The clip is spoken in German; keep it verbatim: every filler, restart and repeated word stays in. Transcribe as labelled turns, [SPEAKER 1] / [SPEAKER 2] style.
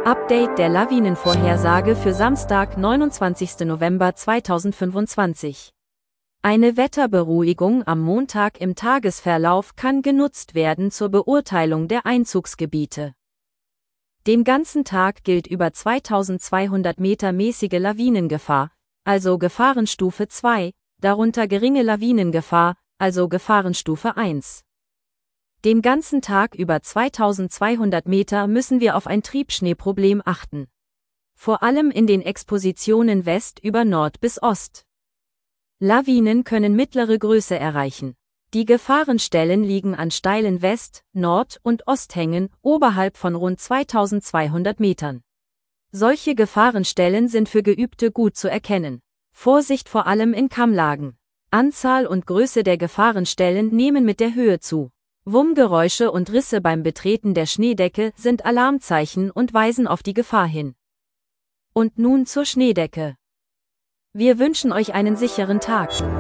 [SPEAKER 1] Update der Lawinenvorhersage für Samstag, neunundzwanzigsten November zweitausendfünfundzwanzig. Eine Wetterberuhigung am Montag im Tagesverlauf kann genutzt werden zur Beurteilung der Einzugsgebiete. Den ganzen Tag gilt über zweitausendzweihundert Meter mäßige Lawinengefahr, also Gefahrenstufe zwei, darunter geringe Lawinengefahr, also Gefahrenstufe eins. Den ganzen Tag über zweitausendzweihundert Meter müssen wir auf ein Triebschneeproblem achten. Vor allem in den Expositionen West über Nord bis Ost. Lawinen können mittlere Größe erreichen. Die Gefahrenstellen liegen an steilen West-, Nord- und Osthängen oberhalb von rund zweitausendzweihundert Metern. Solche Gefahrenstellen sind für Geübte gut zu erkennen. Vorsicht vor allem in Kammlagen. Anzahl und Größe der Gefahrenstellen nehmen mit der Höhe zu. Wummgeräusche und Risse beim Betreten der Schneedecke sind Alarmzeichen und weisen auf die Gefahr hin. Und nun zur Schneedecke. Wir wünschen euch einen sicheren Tag.